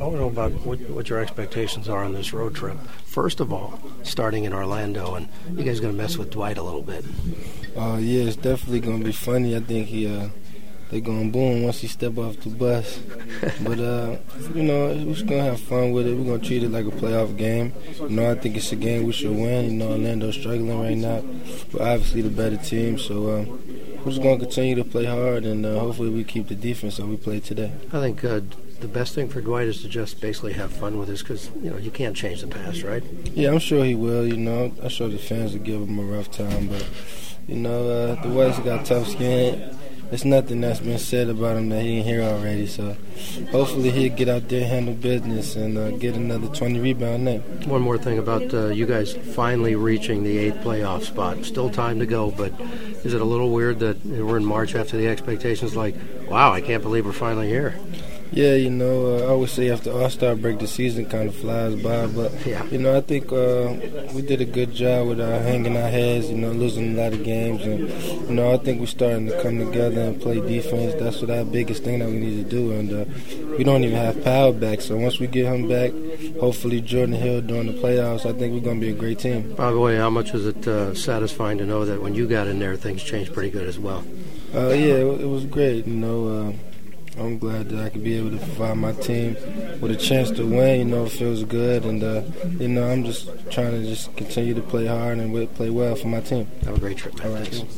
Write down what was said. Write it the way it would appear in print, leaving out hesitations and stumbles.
want to know about what your expectations are on this road trip. First of all, starting in Orlando, and you guys going to mess with Dwight a little bit. Yeah, it's definitely going to be funny. I think they're going to boom once he step off the bus. But, we're just going to have fun with it. We're going to treat it like a playoff game. I think it's a game we should win. Orlando's struggling right now. We're obviously the better team, so we're just going to continue to play hard, and hopefully we keep the defense that we played today. I think the best thing for Dwight is to just basically have fun with this because, you can't change the past, right? Yeah, I'm sure he will. I'm sure the fans will give him a rough time, but, Dwight's got tough skin. There's nothing that's been said about him that he didn't hear already, so hopefully he'll get out there, handle business, and get another 20 rebound night. One more thing about you guys finally reaching the 8th playoff spot. Still time to go, but is it a little weird that we're in March after the expectations like, wow, I can't believe we're finally here? Yeah, I always say after All-Star break, the season kind of flies by. But, yeah. I think we did a good job with hanging our heads, losing a lot of games. And, I think we're starting to come together and play defense. That's what our biggest thing that we need to do. And we don't even have Powell back. So once we get him back, hopefully Jordan Hill during the playoffs, I think we're going to be a great team. By the way, how much is it satisfying to know that when you got in there, things changed pretty good as well? Yeah, it was great, I'm glad that I could be able to provide my team with a chance to win. It feels good. And, I'm just trying to just continue to play hard and play well for my team. Have a great trip, man. All right. Thanks.